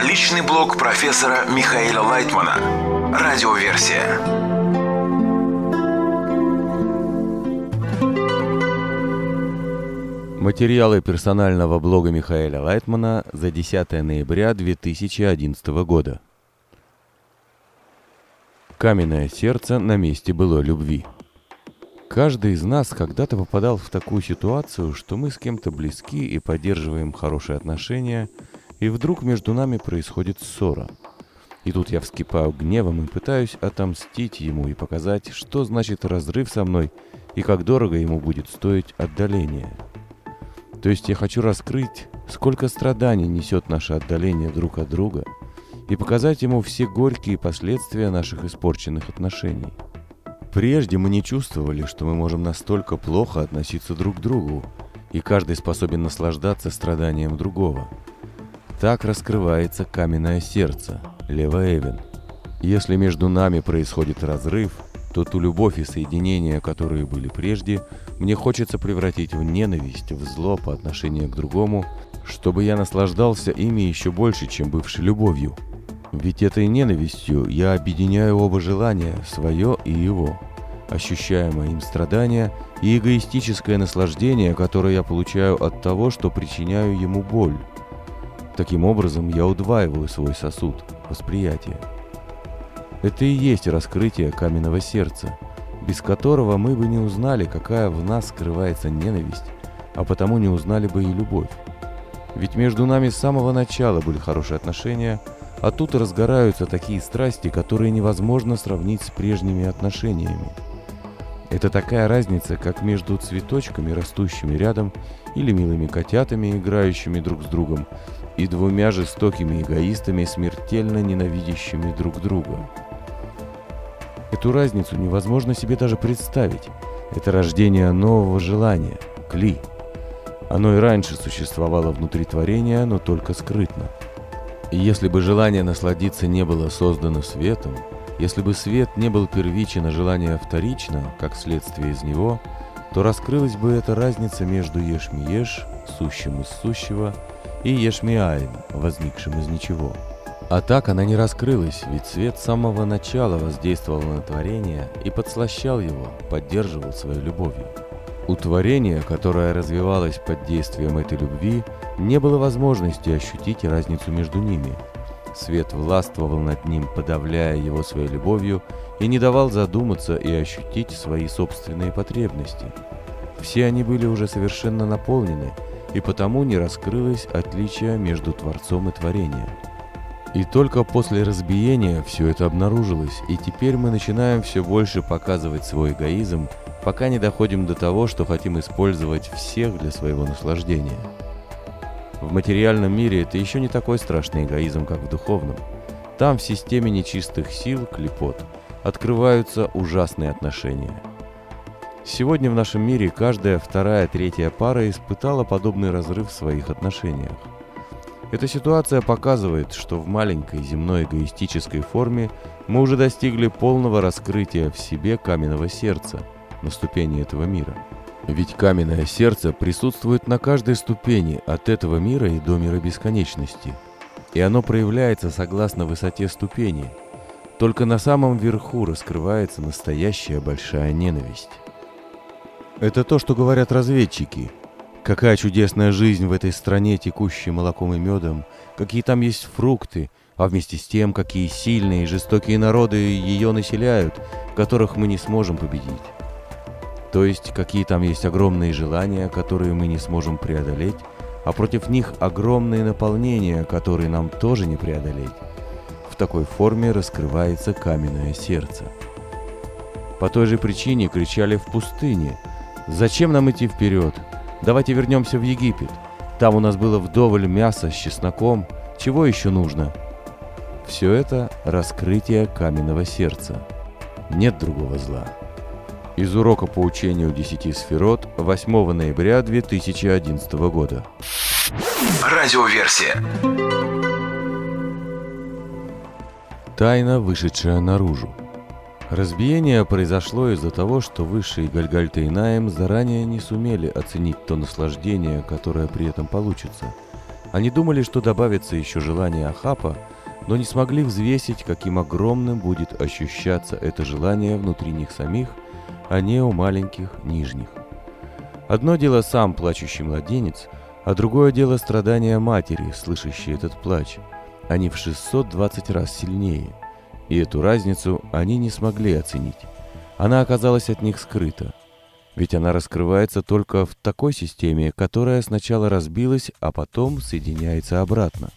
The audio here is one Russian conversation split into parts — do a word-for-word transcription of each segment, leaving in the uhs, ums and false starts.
Личный блог профессора Михаила Лайтмана. Радиоверсия. Материалы персонального блога Михаила Лайтмана за десятое ноября две тысячи одиннадцатого года. Каменное сердце на месте былой любви. Каждый из нас когда-то попадал в такую ситуацию, что мы с кем-то близки и поддерживаем хорошие отношения, и вдруг между нами происходит ссора. И тут я вскипаю гневом и пытаюсь отомстить ему и показать, что значит разрыв со мной и как дорого ему будет стоить отдаление. То есть я хочу раскрыть, сколько страданий несет наше отдаление друг от друга, и показать ему все горькие последствия наших испорченных отношений. Прежде мы не чувствовали, что мы можем настолько плохо относиться друг к другу, и каждый способен наслаждаться страданием другого. Так раскрывается каменное сердце, Лева Эвен. Если между нами происходит разрыв, то ту любовь и соединение, которые были прежде, мне хочется превратить в ненависть, в зло по отношению к другому, чтобы я наслаждался ими еще больше, чем бывшей любовью. Ведь этой ненавистью я объединяю оба желания, свое и его, ощущаемое им страдание и эгоистическое наслаждение, которое я получаю от того, что причиняю ему боль. Таким образом, я удваиваю свой сосуд, восприятие. Это и есть раскрытие каменного сердца, без которого мы бы не узнали, какая в нас скрывается ненависть, а потому не узнали бы и любовь. Ведь между нами с самого начала были хорошие отношения, а тут разгораются такие страсти, которые невозможно сравнить с прежними отношениями. Это такая разница, как между цветочками, растущими рядом, или милыми котятами, играющими друг с другом, и двумя жестокими эгоистами, смертельно ненавидящими друг друга. Эту разницу невозможно себе даже представить. Это рождение нового желания, кли. Оно и раньше существовало внутри творения, но только скрытно. И если бы желание насладиться не было создано светом, если бы свет не был первичен, а желание вторично, как следствие из него, то раскрылась бы эта разница между еш-ми-еш, сущим из сущего, и еш-ми-айн, возникшим из ничего. А так она не раскрылась, ведь свет с самого начала воздействовал на творение и подслащал его, поддерживал своей любовью. У творения, которое развивалось под действием этой любви, не было возможности ощутить разницу между ними. Свет властвовал над ним, подавляя его своей любовью, и не давал задуматься и ощутить свои собственные потребности. Все они были уже совершенно наполнены, и потому не раскрылось отличие между Творцом и творением. И только после разбиения все это обнаружилось, и теперь мы начинаем все больше показывать свой эгоизм, пока не доходим до того, что хотим использовать всех для своего наслаждения. В материальном мире это еще не такой страшный эгоизм, как в духовном. Там в системе нечистых сил, клипот, открываются ужасные отношения. Сегодня в нашем мире каждая вторая, третья пара испытала подобный разрыв в своих отношениях. Эта ситуация показывает, что в маленькой земной эгоистической форме мы уже достигли полного раскрытия в себе каменного сердца на ступени этого мира. Ведь каменное сердце присутствует на каждой ступени от этого мира и до мира бесконечности. И оно проявляется согласно высоте ступени. Только на самом верху раскрывается настоящая большая ненависть. Это то, что говорят разведчики. Какая чудесная жизнь в этой стране, текущей молоком и медом, какие там есть фрукты, а вместе с тем, какие сильные и жестокие народы ее населяют, которых мы не сможем победить. То есть, какие там есть огромные желания, которые мы не сможем преодолеть, а против них огромные наполнения, которые нам тоже не преодолеть. В такой форме раскрывается каменное сердце. По той же причине кричали в пустыне: «Зачем нам идти вперед? Давайте вернемся в Египет. Там у нас было вдоволь мяса с чесноком. Чего еще нужно?» Все это раскрытие каменного сердца. Нет другого зла. Из урока по учению десяти сферот восьмого ноября две тысячи одиннадцатого года. Радиоверсия. Тайна, вышедшая наружу. Разбиение произошло из-за того, что высшие Гальгальта и Наем заранее не сумели оценить то наслаждение, которое при этом получится, Они думали, что добавится еще желание Ахапа, но не смогли взвесить, каким огромным будет ощущаться это желание внутри них самих, а не у маленьких нижних. Одно дело сам плачущий младенец, а другое дело страдания матери, слышащей этот плач. Они в шестьсот двадцать раз сильнее, и эту разницу они не смогли оценить. Она оказалась от них скрыта, ведь она раскрывается только в такой системе, которая сначала разбилась, а потом соединяется обратно.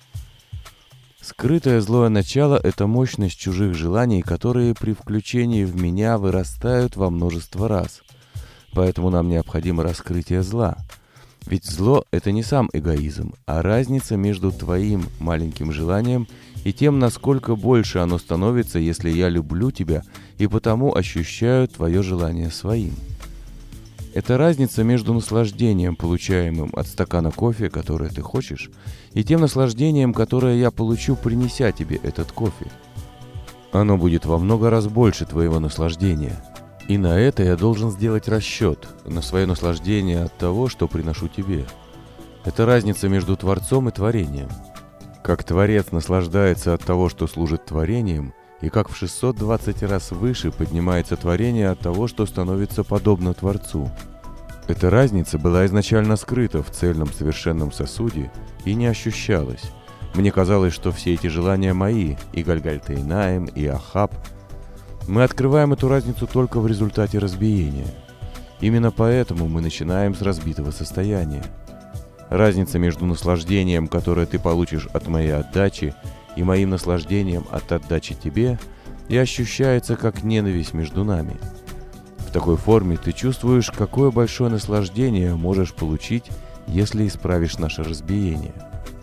Скрытое злое начало – это мощность чужих желаний, которые при включении в меня вырастают во множество раз. Поэтому нам необходимо раскрытие зла. Ведь зло – это не сам эгоизм, а разница между твоим маленьким желанием и тем, насколько больше оно становится, если я люблю тебя и потому ощущаю твое желание своим. Это разница между наслаждением, получаемым от стакана кофе, которое ты хочешь, и тем наслаждением, которое я получу, принеся тебе этот кофе. Оно будет во много раз больше твоего наслаждения. И на это я должен сделать расчет, на свое наслаждение от того, что приношу тебе. Это разница между Творцом и Творением. Как Творец наслаждается от того, что служит Творением, и как в шестьсот двадцать раз выше поднимается творение от того, что становится подобно Творцу. Эта разница была изначально скрыта в цельном совершенном сосуде и не ощущалась. Мне казалось, что все эти желания мои, и Гальгальтейнаим, и Ахап. Мы открываем эту разницу только в результате разбиения. Именно поэтому мы начинаем с разбитого состояния. Разница между наслаждением, которое ты получишь от моей отдачи, и моим наслаждением от отдачи тебе, и ощущается как ненависть между нами. В такой форме ты чувствуешь, какое большое наслаждение можешь получить, если исправишь наше разбиение.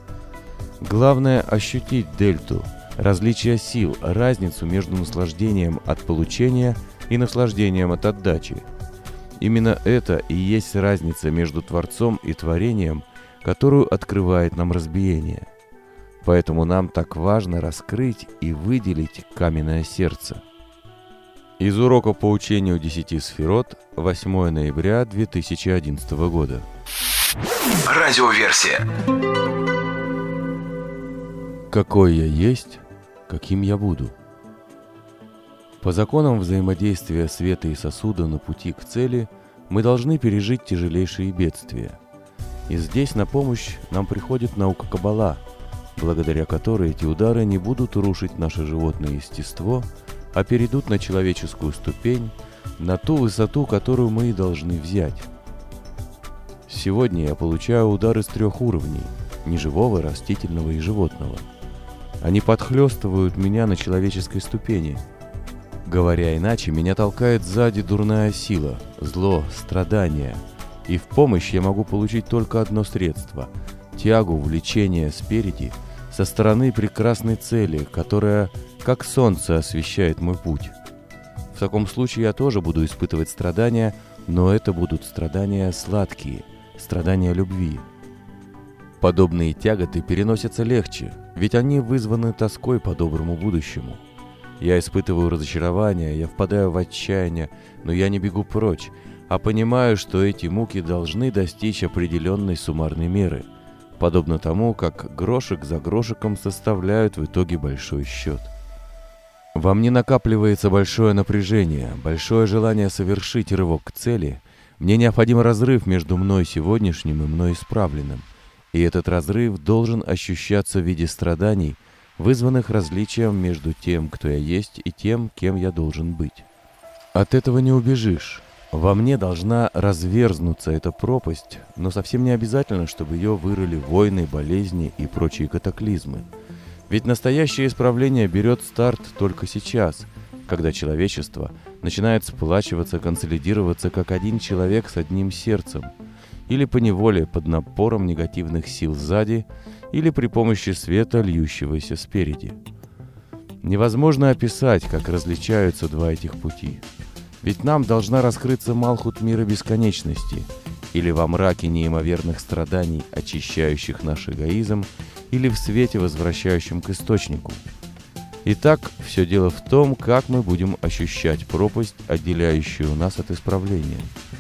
Главное ощутить дельту, различие сил, разницу между наслаждением от получения и наслаждением от отдачи. Именно это и есть разница между Творцом и Творением, которую открывает нам разбиение. Поэтому нам так важно раскрыть и выделить каменное сердце. Из урока по учению десяти сферот, восьмое ноября две тысячи одиннадцатого года. Радиоверсия. Какой я есть, каким я буду. По законам взаимодействия света и сосуда на пути к цели мы должны пережить тяжелейшие бедствия. И здесь на помощь нам приходит наука Каббала, благодаря которой эти удары не будут рушить наше животное естество, а перейдут на человеческую ступень, на ту высоту, которую мы и должны взять. Сегодня я получаю удары с трех уровней – неживого, растительного и животного. Они подхлестывают меня на человеческой ступени. Говоря иначе, меня толкает сзади дурная сила, зло, страдания. И в помощь я могу получить только одно средство – тягу, влечение спереди – со стороны прекрасной цели, которая, как солнце, освещает мой путь. В таком случае я тоже буду испытывать страдания, но это будут страдания сладкие, страдания любви. Подобные тяготы переносятся легче, ведь они вызваны тоской по доброму будущему. Я испытываю разочарование, я впадаю в отчаяние, но я не бегу прочь, а понимаю, что эти муки должны достичь определенной суммарной меры, подобно тому, как грошек за грошиком составляют в итоге большой счет. Во мне накапливается большое напряжение, большое желание совершить рывок к цели. Мне необходим разрыв между мной сегодняшним и мной исправленным. И этот разрыв должен ощущаться в виде страданий, вызванных различием между тем, кто я есть, и тем, кем я должен быть. От этого не убежишь. Во мне должна разверзнуться эта пропасть, но совсем не обязательно, чтобы ее вырыли войны, болезни и прочие катаклизмы. Ведь настоящее исправление берет старт только сейчас, когда человечество начинает сплачиваться, консолидироваться как один человек с одним сердцем, или поневоле под напором негативных сил сзади, или при помощи света, льющегося спереди. Невозможно описать, как различаются два этих пути. Ведь нам должна раскрыться Малхут мира бесконечности, или во мраке неимоверных страданий, очищающих наш эгоизм, или в свете, возвращающем к источнику. Итак, все дело в том, как мы будем ощущать пропасть, отделяющую нас от исправления.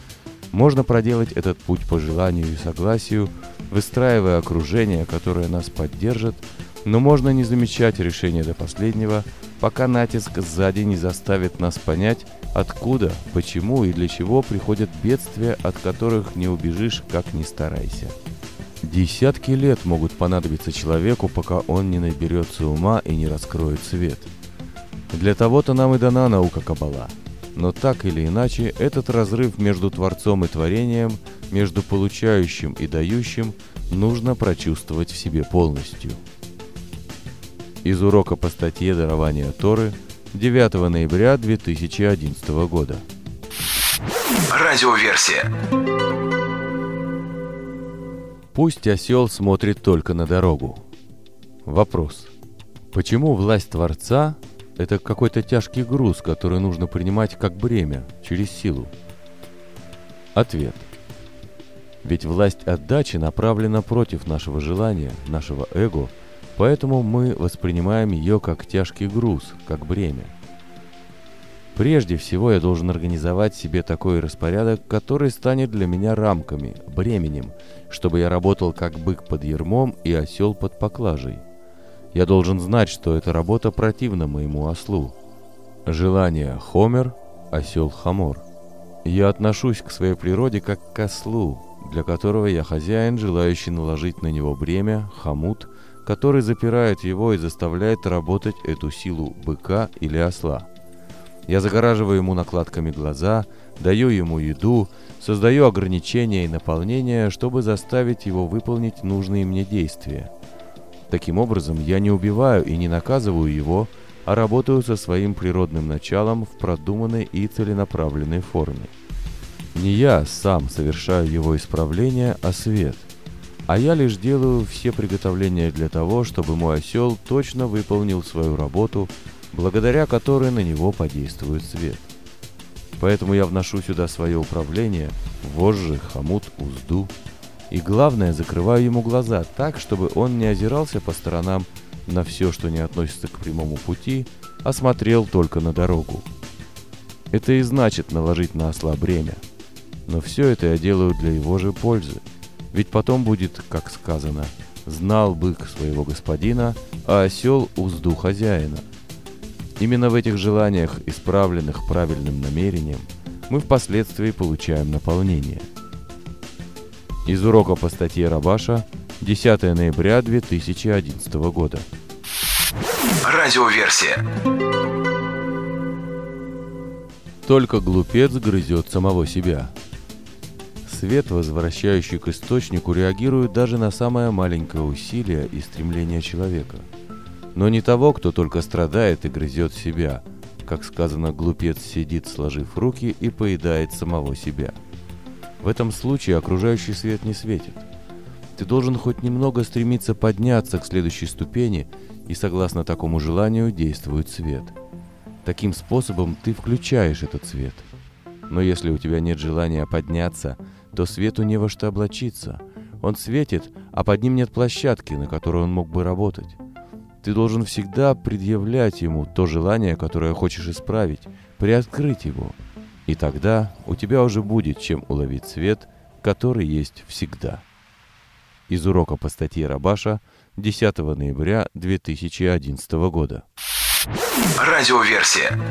Можно проделать этот путь по желанию и согласию, выстраивая окружение, которое нас поддержит, но можно не замечать решения до последнего, пока натиск сзади не заставит нас понять, откуда, почему и для чего приходят бедствия, от которых не убежишь, как ни старайся. Десятки лет могут понадобиться человеку, пока он не наберется ума и не раскроет свет. Для того-то нам и дана наука Каббала. Но так или иначе, этот разрыв между Творцом и Творением, между получающим и дающим, нужно прочувствовать в себе полностью. Из урока по статье «Дарование Торы» девятого ноября две тысячи одиннадцатого года. Радиоверсия. Пусть осел смотрит только на дорогу. Вопрос. Почему власть Творца – это какой-то тяжкий груз, который нужно принимать как бремя, через силу? Ответ. Ведь власть отдачи направлена против нашего желания, нашего эго, поэтому мы воспринимаем ее как тяжкий груз, как бремя. Прежде всего я должен организовать себе такой распорядок, который станет для меня рамками, бременем, чтобы я работал как бык под ярмом и осел под поклажей. Я должен знать, что эта работа противна моему ослу. Желание – хомер, осел – хамор. Я отношусь к своей природе как к ослу, для которого я хозяин, желающий наложить на него бремя, хамут, который запирает его и заставляет работать эту силу быка или осла. Я загораживаю ему накладками глаза, даю ему еду, создаю ограничения и наполнения, чтобы заставить его выполнить нужные мне действия. Таким образом, я не убиваю и не наказываю его, а работаю со своим природным началом в продуманной и целенаправленной форме. Не я сам совершаю его исправление, а свет. А я лишь делаю все приготовления для того, чтобы мой осел точно выполнил свою работу, благодаря которой на него подействует свет. Поэтому я вношу сюда свое управление, вожжи, хомут, узду. И главное, закрываю ему глаза так, чтобы он не озирался по сторонам на все, что не относится к прямому пути, а смотрел только на дорогу. Это и значит наложить на осла бремя. Но все это я делаю для его же пользы. Ведь потом будет, как сказано, «Знал бык своего господина, а осел узду хозяина». Именно в этих желаниях, исправленных правильным намерением, мы впоследствии получаем наполнение. Из урока по статье Рабаша десятого ноября две тысячи одиннадцатого года. Радиоверсия. Только глупец грызет самого себя. Свет, возвращающий к источнику, реагирует даже на самое маленькое усилие и стремление человека. Но не того, кто только страдает и грызет себя. Как сказано, глупец сидит, сложив руки, и поедает самого себя. В этом случае окружающий свет не светит. Ты должен хоть немного стремиться подняться к следующей ступени, и согласно такому желанию действует свет. Таким способом ты включаешь этот свет. Но если у тебя нет желания подняться, то свету не во что облачиться. Он светит, а под ним нет площадки, на которой он мог бы работать. Ты должен всегда предъявлять ему то желание, которое хочешь исправить, приоткрыть его. И тогда у тебя уже будет чем уловить свет, который есть всегда. Из урока по статье Рабаша десятого ноября две тысячи одиннадцатого года. Радиоверсия.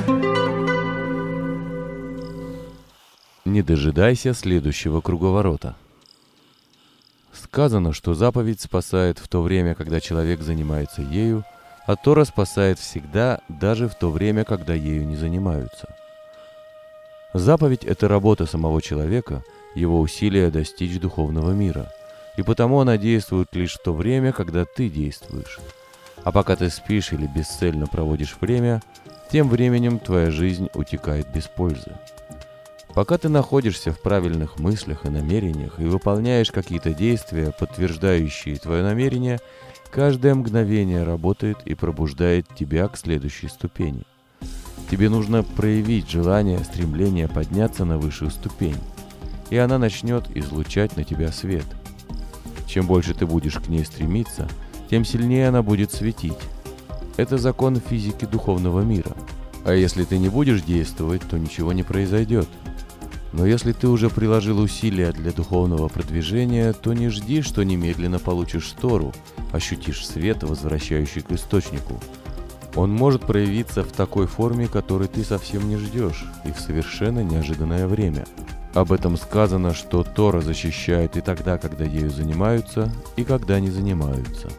Не дожидайся следующего круговорота. Сказано, что заповедь спасает в то время, когда человек занимается ею, а Тора спасает всегда, даже в то время, когда ею не занимаются. Заповедь – это работа самого человека, его усилия достичь духовного мира, и потому она действует лишь в то время, когда ты действуешь. А пока ты спишь или бесцельно проводишь время, тем временем твоя жизнь утекает без пользы. Пока ты находишься в правильных мыслях и намерениях и выполняешь какие-то действия, подтверждающие твое намерение, каждое мгновение работает и пробуждает тебя к следующей ступени. Тебе нужно проявить желание, стремление подняться на высшую ступень, и она начнет излучать на тебя свет. Чем больше ты будешь к ней стремиться, тем сильнее она будет светить. Это закон физики духовного мира. А если ты не будешь действовать, то ничего не произойдет. Но если ты уже приложил усилия для духовного продвижения, то не жди, что немедленно получишь Тору, ощутишь свет, возвращающий к источнику. Он может проявиться в такой форме, которой ты совсем не ждешь, и в совершенно неожиданное время. Об этом сказано, что Тора защищает и тогда, когда ею занимаются, и когда не занимаются.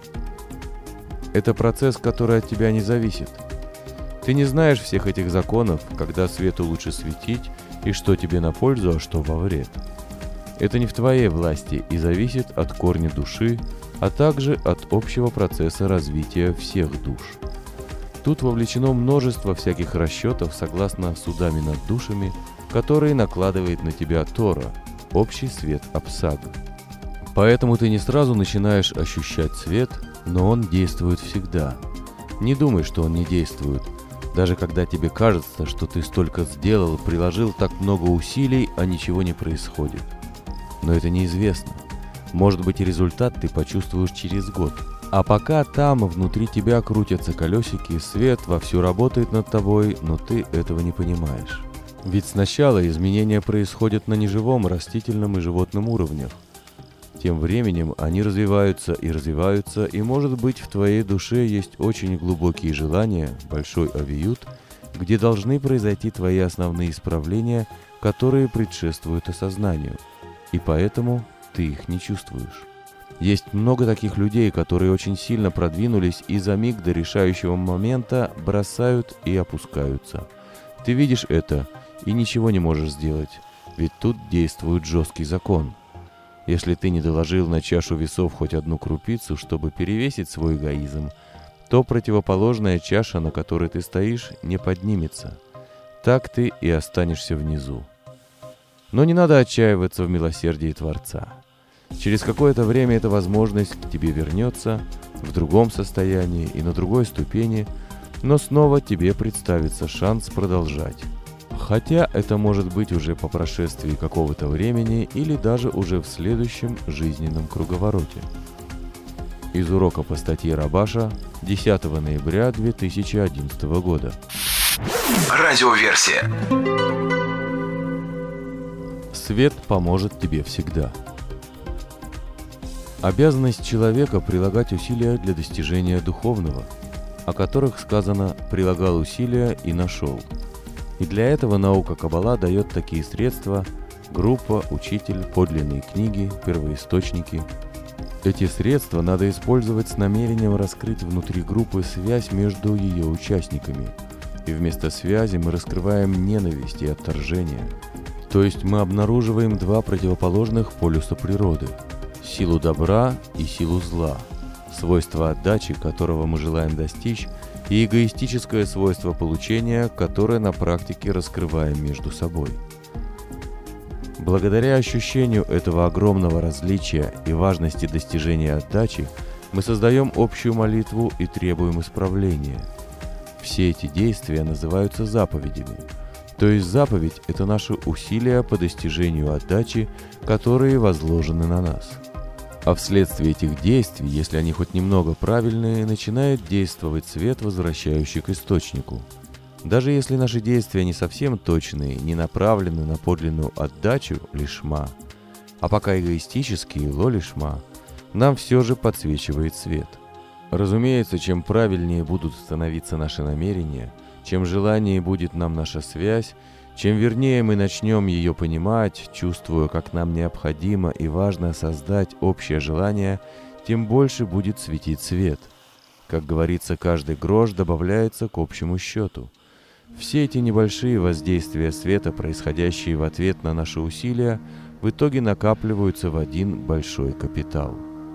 Это процесс, который от тебя не зависит. Ты не знаешь всех этих законов, когда свету лучше светить, и что тебе на пользу, а что во вред. Это не в твоей власти и зависит от корня души, а также от общего процесса развития всех душ. Тут вовлечено множество всяких расчетов согласно судами над душами, которые накладывает на тебя Тора, общий свет Апсаг. Поэтому ты не сразу начинаешь ощущать свет, но он действует всегда. Не думай, что он не действует. Даже когда тебе кажется, что ты столько сделал, приложил так много усилий, а ничего не происходит. Но это неизвестно. Может быть, результат ты почувствуешь через год. А пока там, внутри тебя крутятся колесики, свет вовсю работает над тобой, но ты этого не понимаешь. Ведь сначала изменения происходят на неживом, растительном и животном уровнях. Тем временем они развиваются и развиваются, и, может быть, в твоей душе есть очень глубокие желания, большой авиют, где должны произойти твои основные исправления, которые предшествуют осознанию, и поэтому ты их не чувствуешь. Есть много таких людей, которые очень сильно продвинулись и за миг до решающего момента бросают и опускаются. Ты видишь это и ничего не можешь сделать, ведь тут действует жесткий закон. Если ты не доложил на чашу весов хоть одну крупицу, чтобы перевесить свой эгоизм, то противоположная чаша, на которой ты стоишь, не поднимется. Так ты и останешься внизу. Но не надо отчаиваться в милосердии Творца. Через какое-то время эта возможность к тебе вернется в другом состоянии и на другой ступени, но снова тебе представится шанс продолжать. Хотя это может быть уже по прошествии какого-то времени или даже уже в следующем жизненном круговороте. Из урока по статье Рабаша десятого ноября две тысячи одиннадцатого года. Радиоверсия. Свет поможет тебе всегда. Обязанность человека прилагать усилия для достижения духовного, о которых сказано «прилагал усилия и нашел». И для этого наука Каббала дает такие средства: группа, учитель, подлинные книги, первоисточники. Эти средства надо использовать с намерением раскрыть внутри группы связь между ее участниками. И вместо связи мы раскрываем ненависть и отторжение. То есть мы обнаруживаем два противоположных полюса природы – силу добра и силу зла, свойство отдачи, которого мы желаем достичь, и эгоистическое свойство получения, которое на практике раскрываем между собой. Благодаря ощущению этого огромного различия и важности достижения отдачи, мы создаем общую молитву и требуем исправления. Все эти действия называются заповедями. То есть заповедь – это наши усилия по достижению отдачи, которые возложены на нас. А вследствие этих действий, если они хоть немного правильные, начинает действовать свет, возвращающий к источнику. Даже если наши действия не совсем точные, не направлены на подлинную отдачу лишма, а пока эгоистические ло-лишма, нам все же подсвечивает свет. Разумеется, чем правильнее будут становиться наши намерения, чем желаннее будет нам наша связь, чем вернее мы начнем ее понимать, чувствуя, как нам необходимо и важно создать общее желание, тем больше будет светить свет. Как говорится, каждый грош добавляется к общему счету. Все эти небольшие воздействия света, происходящие в ответ на наши усилия, в итоге накапливаются в один большой капитал.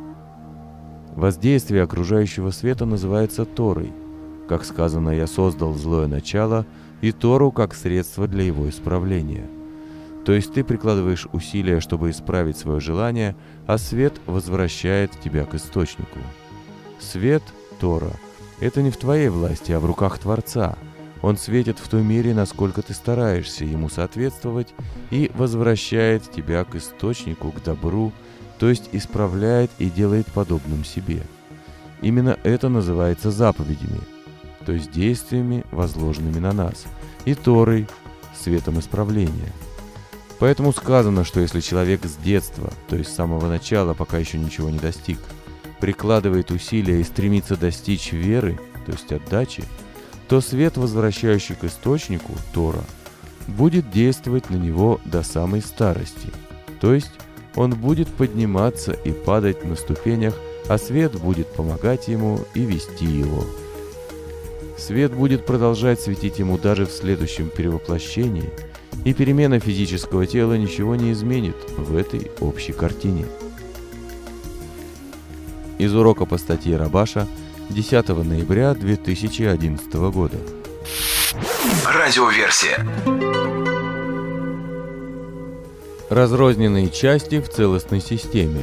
Воздействие окружающего света называется Торой. Как сказано, «Я создал злое начало», и Тору как средство для его исправления. То есть ты прикладываешь усилия, чтобы исправить свое желание, а свет возвращает тебя к источнику. Свет, Тора, это не в твоей власти, а в руках Творца. Он светит в той мере, насколько ты стараешься ему соответствовать, и возвращает тебя к источнику, к добру, то есть исправляет и делает подобным себе. Именно это называется заповедями, то есть действиями, возложенными на нас, и Торой, светом исправления. Поэтому сказано, что если человек с детства, то есть с самого начала, пока еще ничего не достиг, прикладывает усилия и стремится достичь веры, то есть отдачи, то свет, возвращающий к источнику, Тора, будет действовать на него до самой старости, то есть он будет подниматься и падать на ступенях, а свет будет помогать ему и вести его. Свет будет продолжать светить ему даже в следующем перевоплощении, и перемена физического тела ничего не изменит в этой общей картине. Из урока по статье Рабаша десятого ноября две тысячи одиннадцатого года. Радиоверсия. Разрозненные части в целостной системе.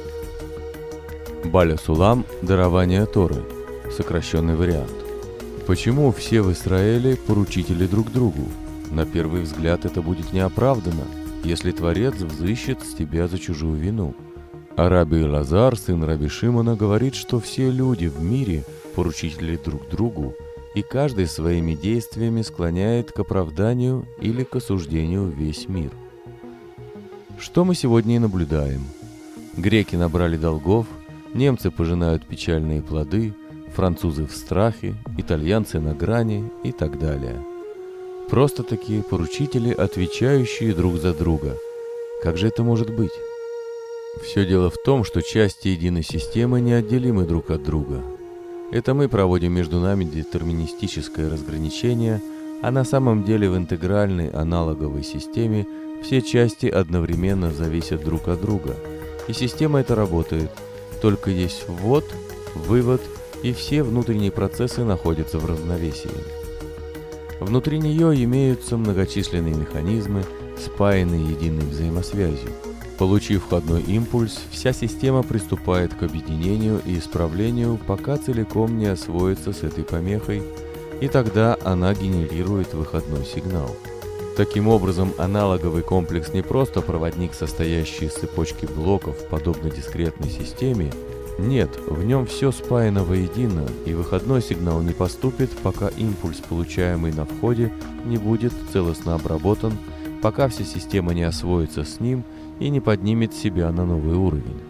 Баля Сулам – дарование Торы. Сокращенный вариант. Почему все в Израиле поручители друг другу? На первый взгляд это будет неоправданно, если Творец взыщет с тебя за чужую вину. А Раби Элазар, сын Раби Шимона, говорит, что все люди в мире поручители друг другу, и каждый своими действиями склоняет к оправданию или к осуждению весь мир. Что мы сегодня и наблюдаем. Греки набрали долгов, немцы пожинают печальные плоды, французы в страхе, итальянцы на грани и так далее. Просто такие поручители, отвечающие друг за друга. Как же это может быть? Все дело в том, что части единой системы неотделимы друг от друга. Это мы проводим между нами детерминистическое разграничение, а на самом деле в интегральной аналоговой системе все части одновременно зависят друг от друга. И система эта работает. Только есть ввод, вывод, и все внутренние процессы находятся в равновесии. Внутри нее имеются многочисленные механизмы, спаянные единой взаимосвязью. Получив входной импульс, вся система приступает к объединению и исправлению, пока целиком не освоится с этой помехой, и тогда она генерирует выходной сигнал. Таким образом, аналоговый комплекс не просто проводник, состоящий из цепочки блоков, подобно дискретной системе. Нет, в нем все спаяно воедино, и выходной сигнал не поступит, пока импульс, получаемый на входе, не будет целостно обработан, пока вся система не освоится с ним и не поднимет себя на новый уровень.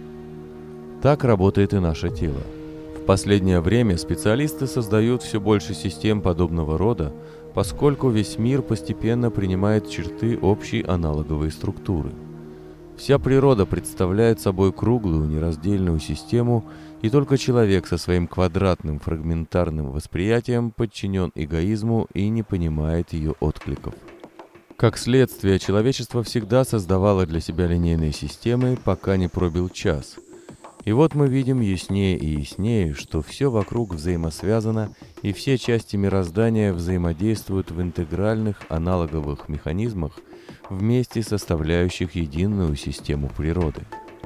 Так работает и наше тело. В последнее время специалисты создают все больше систем подобного рода, поскольку весь мир постепенно принимает черты общей аналоговой структуры. Вся природа представляет собой круглую нераздельную систему, и только человек со своим квадратным фрагментарным восприятием подчинен эгоизму и не понимает ее откликов. Как следствие, человечество всегда создавало для себя линейные системы, пока не пробил час. И вот мы видим яснее и яснее, что все вокруг взаимосвязано, и все части мироздания взаимодействуют в интегральных аналоговых механизмах, вместе составляющих единую систему природы.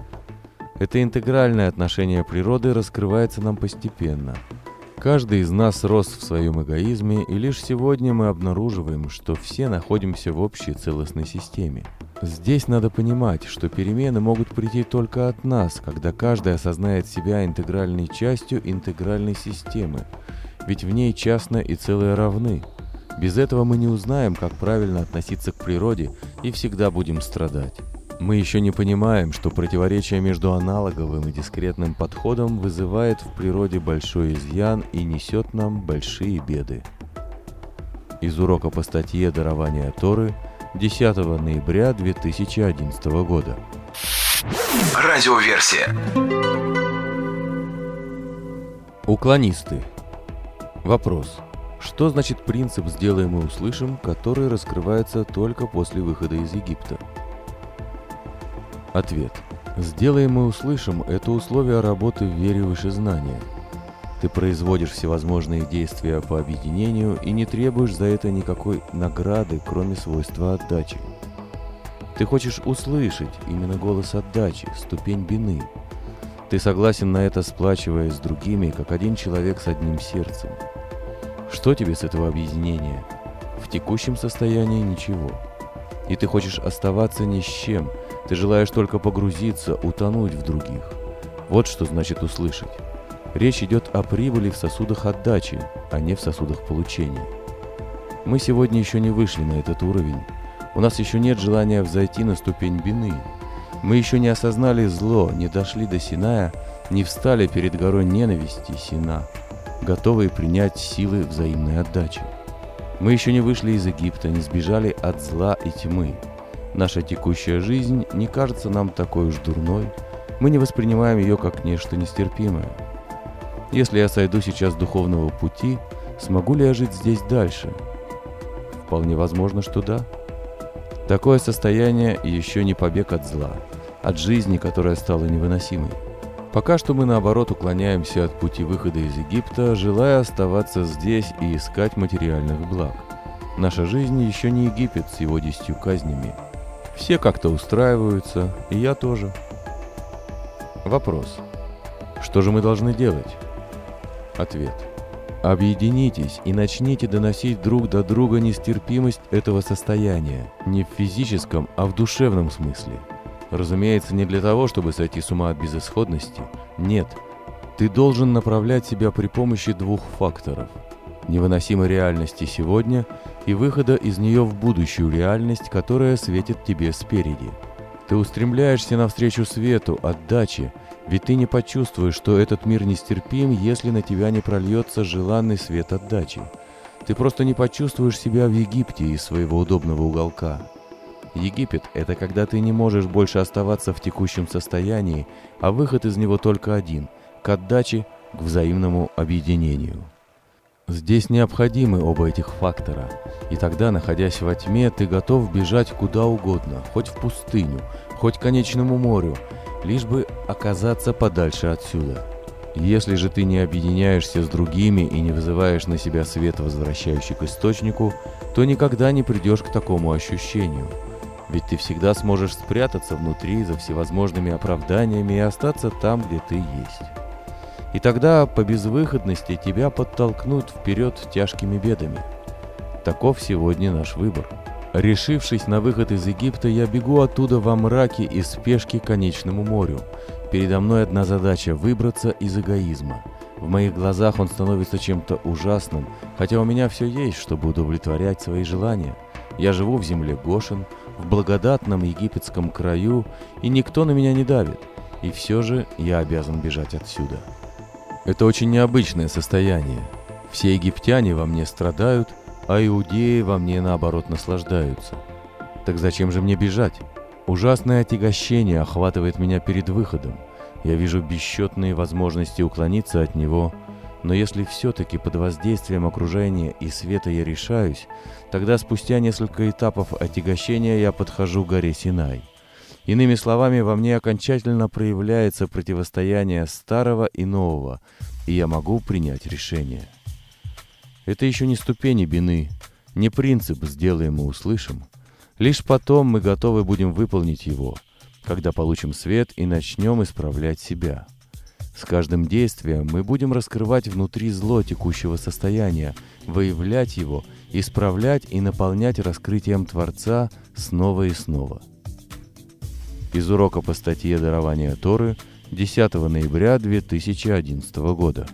Это интегральное отношение природы раскрывается нам постепенно. Каждый из нас рос в своем эгоизме, и лишь сегодня мы обнаруживаем, что все находимся в общей целостной системе. Здесь надо понимать, что перемены могут прийти только от нас, когда каждый осознает себя интегральной частью интегральной системы, ведь в ней частное и целое равны. Без этого мы не узнаем, как правильно относиться к природе, и всегда будем страдать. Мы еще не понимаем, что противоречие между аналоговым и дискретным подходом вызывает в природе большой изъян и несет нам большие беды. Из урока по статье «Дарование Торы» десятого ноября две тысячи одиннадцатого года. Радиоверсия. Уклонисты. Вопрос. Что значит принцип «сделаем и услышим», который раскрывается только после выхода из Египта? Ответ. «Сделаем и услышим» — это условие работы в вере выше знания. Ты производишь всевозможные действия по объединению и не требуешь за это никакой награды, кроме свойства отдачи. Ты хочешь услышать именно голос отдачи, ступень бины. Ты согласен на это, сплачиваясь с другими, как один человек с одним сердцем. Что тебе с этого объединения? В текущем состоянии ничего. И ты хочешь оставаться ни с чем, ты желаешь только погрузиться, утонуть в других. Вот что значит услышать. Речь идет о прибыли в сосудах отдачи, а не в сосудах получения. Мы сегодня еще не вышли на этот уровень. У нас еще нет желания взойти на ступень бины. Мы еще не осознали зло, не дошли до Синая, не встали перед горой ненависти Сина, готовые принять силы взаимной отдачи. Мы еще не вышли из Египта, не сбежали от зла и тьмы. Наша текущая жизнь не кажется нам такой уж дурной. Мы не воспринимаем ее как нечто нестерпимое. Если я сойду сейчас с духовного пути, смогу ли я жить здесь дальше? Вполне возможно, что да. Такое состояние еще не побег от зла, от жизни, которая стала невыносимой. Пока что мы, наоборот, уклоняемся от пути выхода из Египта, желая оставаться здесь и искать материальных благ. Наша жизнь еще не Египет с его десятью казнями. Все как-то устраиваются, и я тоже. Вопрос. Что же мы должны делать? Ответ. Объединитесь и начните доносить друг до друга нестерпимость этого состояния, не в физическом, а в душевном смысле. Разумеется, не для того, чтобы сойти с ума от безысходности. Нет. Ты должен направлять себя при помощи двух факторов. Невыносимой реальности сегодня и выхода из нее в будущую реальность, которая светит тебе спереди. Ты устремляешься навстречу свету, отдаче, ведь ты не почувствуешь, что этот мир нестерпим, если на тебя не прольется желанный свет отдачи. Ты просто не почувствуешь себя в Египте из своего удобного уголка. Египет – это когда ты не можешь больше оставаться в текущем состоянии, а выход из него только один – к отдаче, к взаимному объединению. Здесь необходимы оба этих фактора, и тогда, находясь во тьме, ты готов бежать куда угодно, хоть в пустыню, хоть к конечному морю, лишь бы оказаться подальше отсюда. Если же ты не объединяешься с другими и не вызываешь на себя свет, возвращающий к источнику, то никогда не придешь к такому ощущению. Ведь ты всегда сможешь спрятаться внутри за всевозможными оправданиями и остаться там, где ты есть. И тогда по безвыходности тебя подтолкнут вперед тяжкими бедами. Таков сегодня наш выбор. Решившись на выход из Египта, я бегу оттуда во мраке и спешке к конечному морю. Передо мной одна задача – выбраться из эгоизма. В моих глазах он становится чем-то ужасным, хотя у меня все есть, чтобы удовлетворять свои желания. Я живу в земле Гошен, в благодатном египетском краю, и никто на меня не давит. И все же я обязан бежать отсюда. Это очень необычное состояние. Все египтяне во мне страдают, а иудеи во мне, наоборот, наслаждаются. Так зачем же мне бежать? Ужасное отягощение охватывает меня перед выходом. Я вижу бесчетные возможности уклониться от него, но если все-таки под воздействием окружения и света я решаюсь, тогда спустя несколько этапов отягощения я подхожу к горе Синай. Иными словами, во мне окончательно проявляется противостояние старого и нового, и я могу принять решение. Это еще не ступени бины, не принцип «сделаем и услышим». Лишь потом мы готовы будем выполнить его, когда получим свет и начнем исправлять себя. С каждым действием мы будем раскрывать внутри зло текущего состояния, выявлять его, исправлять и наполнять раскрытием Творца снова и снова. Из урока по статье «Дарование Торы» десятого ноября две тысячи одиннадцатого года.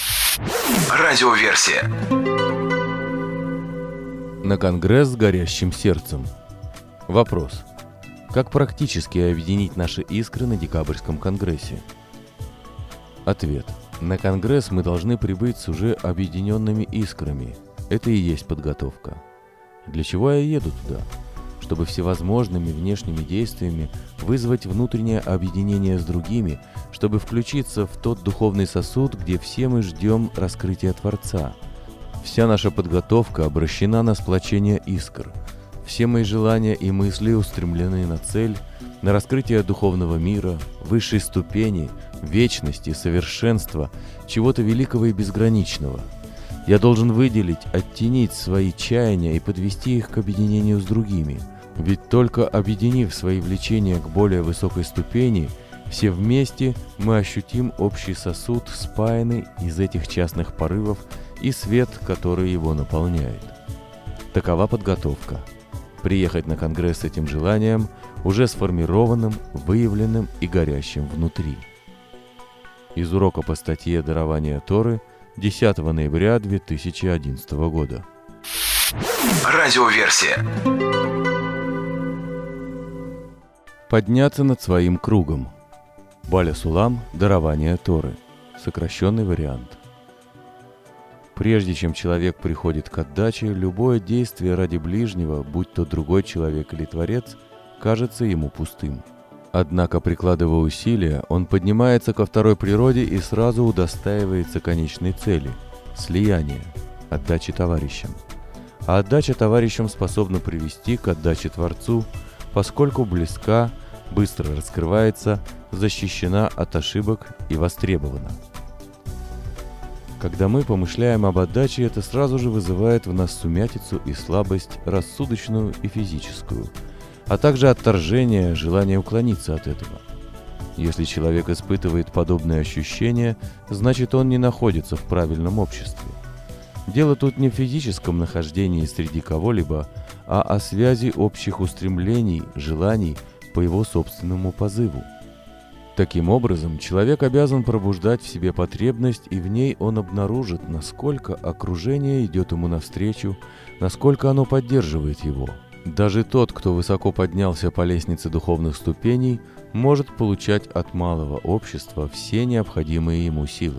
Радиоверсия. На конгресс с горящим сердцем. Вопрос. Как практически объединить наши искры на декабрьском конгрессе? Ответ. На конгресс мы должны прибыть с уже объединенными искрами. Это и есть подготовка. Для чего я еду туда? Чтобы всевозможными внешними действиями вызвать внутреннее объединение с другими, чтобы включиться в тот духовный сосуд, где все мы ждем раскрытия Творца. Вся наша подготовка обращена на сплочение искр. Все мои желания и мысли устремлены на цель, на раскрытие духовного мира, высшей ступени, вечности, совершенства, чего-то великого и безграничного. Я должен выделить, оттенить свои чаяния и подвести их к объединению с другими. Ведь только объединив свои влечения к более высокой ступени, все вместе мы ощутим общий сосуд, спаянный из этих частных порывов, и свет, который его наполняет. Такова подготовка. Приехать на конгресс с этим желанием, уже сформированным, выявленным и горящим внутри. Из урока по статье «Дарование Торы» десятого ноября две тысячи одиннадцатого года. Радиоверсия. Подняться над своим кругом. Баля Сулам «Дарование Торы». Сокращенный вариант. Прежде чем человек приходит к отдаче, любое действие ради ближнего, будь то другой человек или Творец, кажется ему пустым. Однако, прикладывая усилия, он поднимается ко второй природе и сразу удостаивается конечной цели – слияния, отдачи товарищам. А отдача товарищам способна привести к отдаче Творцу, поскольку близка, быстро раскрывается, защищена от ошибок и востребована. Когда мы помышляем об отдаче, это сразу же вызывает в нас сумятицу и слабость, рассудочную и физическую, а также отторжение, желание уклониться от этого. Если человек испытывает подобные ощущения, значит он не находится в правильном обществе. Дело тут не в физическом нахождении среди кого-либо, а о связи общих устремлений, желаний по его собственному позыву. Таким образом, человек обязан пробуждать в себе потребность, и в ней он обнаружит, насколько окружение идет ему навстречу, насколько оно поддерживает его. Даже тот, кто высоко поднялся по лестнице духовных ступеней, может получать от малого общества все необходимые ему силы.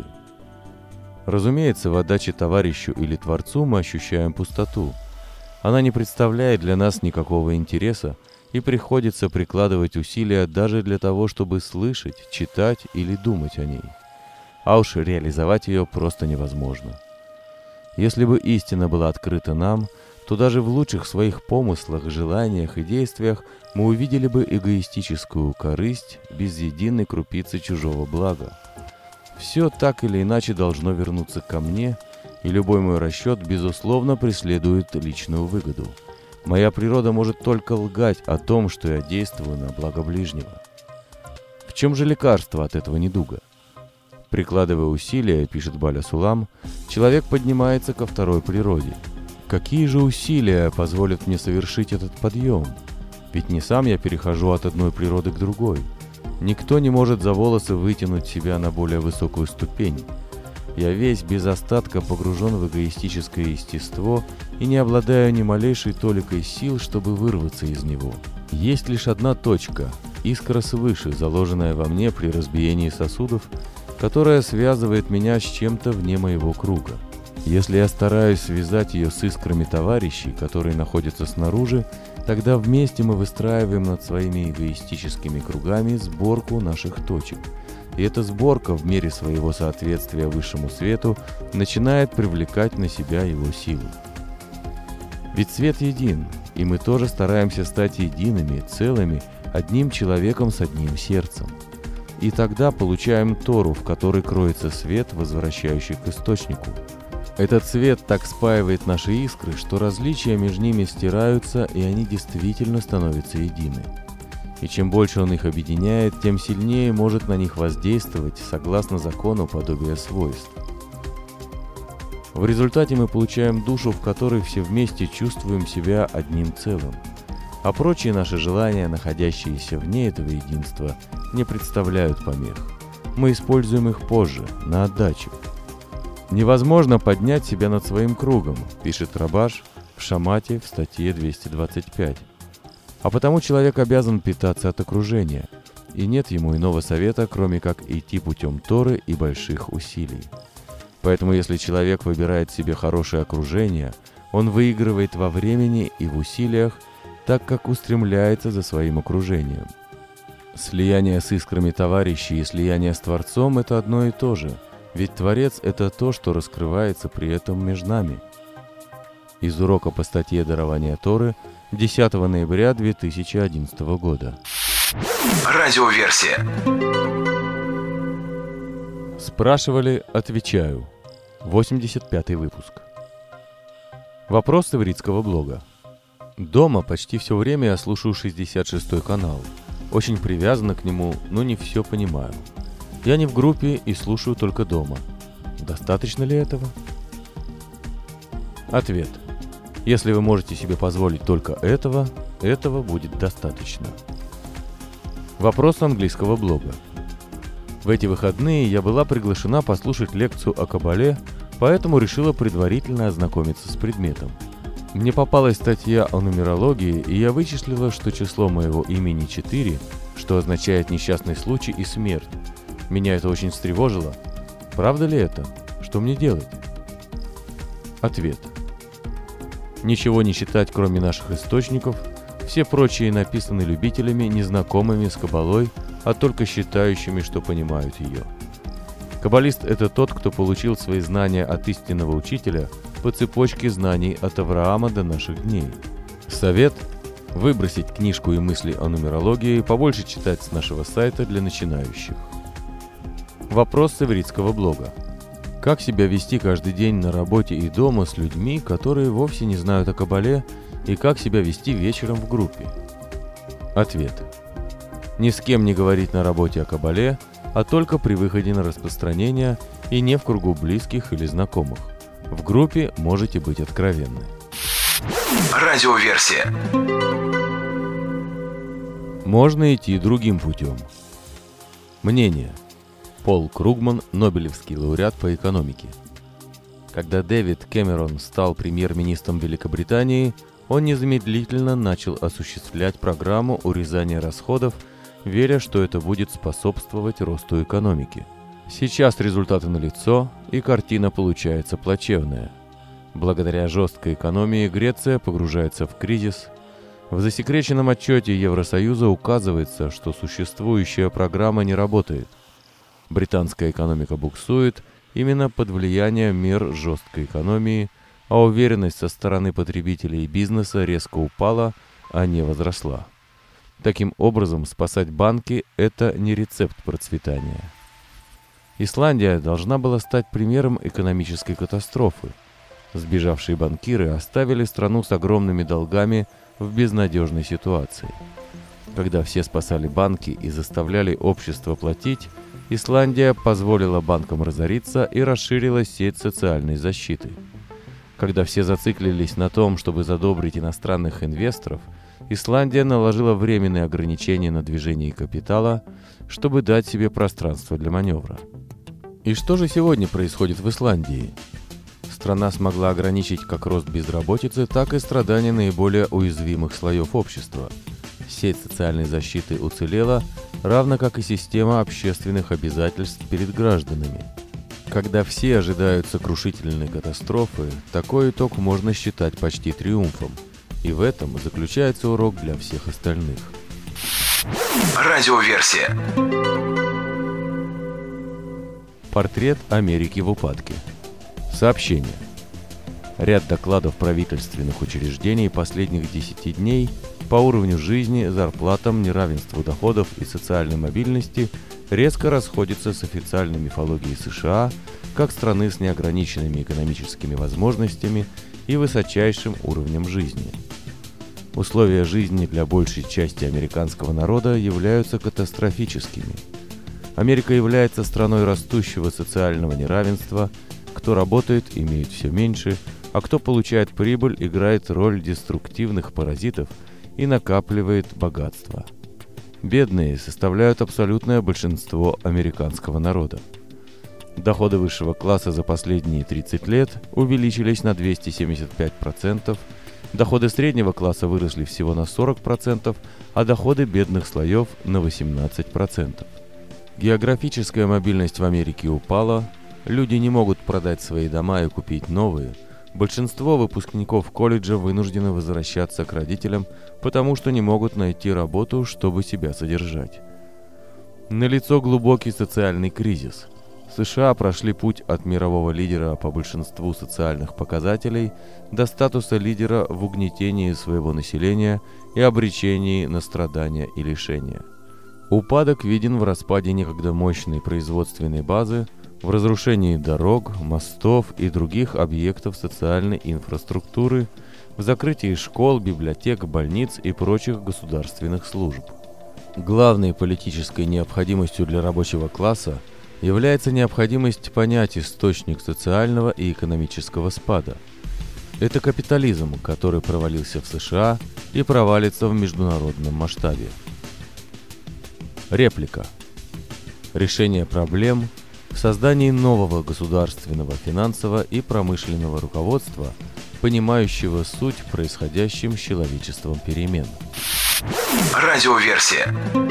Разумеется, в отдаче товарищу или Творцу мы ощущаем пустоту. Она не представляет для нас никакого интереса, и приходится прикладывать усилия даже для того, чтобы слышать, читать или думать о ней. А уж реализовать ее просто невозможно. Если бы истина была открыта нам, то даже в лучших своих помыслах, желаниях и действиях мы увидели бы эгоистическую корысть без единой крупицы чужого блага. Все так или иначе должно вернуться ко мне, и любой мой расчет, безусловно, преследует личную выгоду. Моя природа может только лгать о том, что я действую на благо ближнего. В чем же лекарство от этого недуга? Прикладывая усилия, пишет Баля Сулам, человек поднимается ко второй природе. Какие же усилия позволят мне совершить этот подъем? Ведь не сам я перехожу от одной природы к другой. Никто не может за волосы вытянуть себя на более высокую ступень. Я весь без остатка погружен в эгоистическое естество и не обладаю ни малейшей толикой сил, чтобы вырваться из него. Есть лишь одна точка, искра свыше, заложенная во мне при разбиении сосудов, которая связывает меня с чем-то вне моего круга. Если я стараюсь связать ее с искрами товарищей, которые находятся снаружи, тогда вместе мы выстраиваем над своими эгоистическими кругами сборку наших точек. И эта сборка в мере своего соответствия высшему свету начинает привлекать на себя его силу. Ведь свет един, и мы тоже стараемся стать едиными, целыми, одним человеком с одним сердцем. И тогда получаем Тору, в которой кроется свет, возвращающий к источнику. Этот свет так спаивает наши искры, что различия между ними стираются, и они действительно становятся едины. И чем больше он их объединяет, тем сильнее может на них воздействовать согласно закону подобия свойств. В результате мы получаем душу, в которой все вместе чувствуем себя одним целым. А прочие наши желания, находящиеся вне этого единства, не представляют помех. Мы используем их позже, на отдаче. Невозможно поднять себя над своим кругом, пишет Рабаш в Шамате в статье двести двадцать пять. А потому человек обязан питаться от окружения, и нет ему иного совета, кроме как идти путем Торы и больших усилий. Поэтому если человек выбирает себе хорошее окружение, он выигрывает во времени и в усилиях, так как устремляется за своим окружением. Слияние с искрами товарищей и слияние с Творцом – это одно и то же, ведь Творец – это то, что раскрывается при этом между нами. Из урока по статье «Дарование Торы» десятого ноября две тысячи одиннадцатого года. Радиоверсия. Спрашивали, отвечаю. восемьдесят пятый выпуск. Вопрос с ивритского блога. Дома почти все время я слушаю шестьдесят шестой канал. Очень привязана к нему, но не все понимаю. Я не в группе и слушаю только дома. Достаточно ли этого? Ответ. Если вы можете себе позволить только этого, этого будет достаточно. Вопрос с английского блога. В эти выходные я была приглашена послушать лекцию о Кабале, поэтому решила предварительно ознакомиться с предметом. Мне попалась статья о нумерологии, и я вычислила, что число моего имени четыре, что означает несчастный случай и смерть. Меня это очень встревожило. Правда ли это? Что мне делать? Ответ. Ничего не читать, кроме наших источников. Все прочие написаны любителями, незнакомыми с кабалой, а только считающими, что понимают ее. Каббалист – это тот, кто получил свои знания от истинного учителя по цепочке знаний от Авраама до наших дней. Совет – выбросить книжку и мысли о нумерологии, побольше читать с нашего сайта для начинающих. Вопрос с ивритского блога. Как себя вести каждый день на работе и дома с людьми, которые вовсе не знают о кабале, и как себя вести вечером в группе? Ответ. Ни с кем не говорить на работе о кабале, а только при выходе на распространение и не в кругу близких или знакомых. В группе можете быть откровенны. Радиоверсия. Можно идти другим путем. Мнение. Пол Кругман, Нобелевский лауреат по экономике. Когда Дэвид Кэмерон стал премьер-министром Великобритании, он незамедлительно начал осуществлять программу урезания расходов, веря, что это будет способствовать росту экономики. Сейчас результаты налицо, и картина получается плачевная. Благодаря жесткой экономии Греция погружается в кризис. В засекреченном отчете Евросоюза указывается, что существующая программа не работает. Британская экономика буксует именно под влиянием мер жесткой экономии, а уверенность со стороны потребителей и бизнеса резко упала, а не возросла. Таким образом, спасать банки – это не рецепт процветания. Исландия должна была стать примером экономической катастрофы. Сбежавшие банкиры оставили страну с огромными долгами в безнадежной ситуации. Когда все спасали банки и заставляли общество платить, Исландия позволила банкам разориться и расширила сеть социальной защиты. Когда все зациклились на том, чтобы задобрить иностранных инвесторов, Исландия наложила временные ограничения на движение капитала, чтобы дать себе пространство для маневра. И что же сегодня происходит в Исландии? Страна смогла ограничить как рост безработицы, так и страдания наиболее уязвимых слоев общества. Сеть социальной защиты уцелела, равно как и система общественных обязательств перед гражданами. Когда все ожидают сокрушительной катастрофы, такой итог можно считать почти триумфом. И в этом заключается урок для всех остальных. Радиоверсия. Портрет Америки в упадке. Сообщение. Ряд докладов правительственных учреждений последних десяти дней по уровню жизни, зарплатам, неравенству доходов и социальной мобильности резко расходятся с официальной мифологией США как страны с неограниченными экономическими возможностями и высочайшим уровнем жизни. Условия жизни для большей части американского народа являются катастрофическими. Америка является страной растущего социального неравенства. Кто работает, имеет все меньше, а кто получает прибыль, играет роль деструктивных паразитов и накапливает богатство. Бедные составляют абсолютное большинство американского народа. Доходы высшего класса за последние тридцать лет увеличились на двести семьдесят пять процентов, доходы среднего класса выросли всего на сорок процентов, а доходы бедных слоев на восемнадцать процентов. Географическая мобильность в Америке упала, люди не могут продать свои дома и купить новые. Большинство выпускников колледжа вынуждены возвращаться к родителям, потому что не могут найти работу, чтобы себя содержать. Налицо глубокий социальный кризис. США прошли путь от мирового лидера по большинству социальных показателей до статуса лидера в угнетении своего населения и обречении на страдания и лишения. Упадок виден в распаде некогда мощной производственной базы, в разрушении дорог, мостов и других объектов социальной инфраструктуры, в закрытии школ, библиотек, больниц и прочих государственных служб. Главной политической необходимостью для рабочего класса является необходимость понять источник социального и экономического спада. Это капитализм, который провалился в США и провалится в международном масштабе. Реплика. Решение проблем в создании нового государственного, финансового и промышленного руководства понимающего суть происходящим с человечеством перемен. Радиоверсия.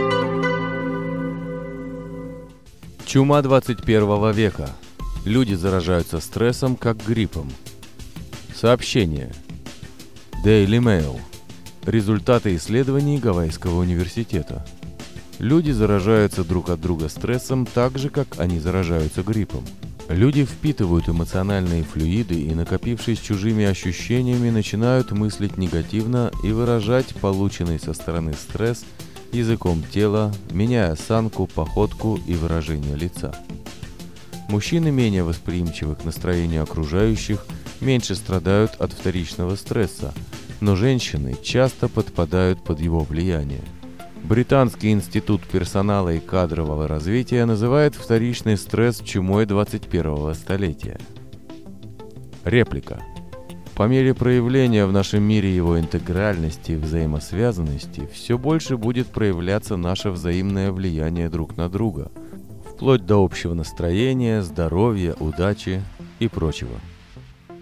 Чума двадцать первого века. Люди заражаются стрессом, как гриппом. Сообщение. Daily Mail. Результаты исследований Гавайского университета. Люди заражаются друг от друга стрессом так же, как они заражаются гриппом. Люди впитывают эмоциональные флюиды и, накопившись чужими ощущениями, начинают мыслить негативно и выражать полученный со стороны стресс языком тела, меняя осанку, походку и выражение лица. Мужчины менее восприимчивы к настроению окружающих, меньше страдают от вторичного стресса, но женщины часто подпадают под его влияние. Британский институт персонала и кадрового развития называет вторичный стресс чумой двадцать первого столетия. Реплика. По мере проявления в нашем мире его интегральности и взаимосвязанности все больше будет проявляться наше взаимное влияние друг на друга, вплоть до общего настроения, здоровья, удачи и прочего.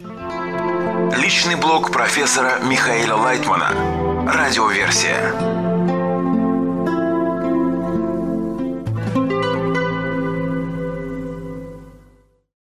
Личный блог профессора Михаила Лайтмана. Радиоверсия.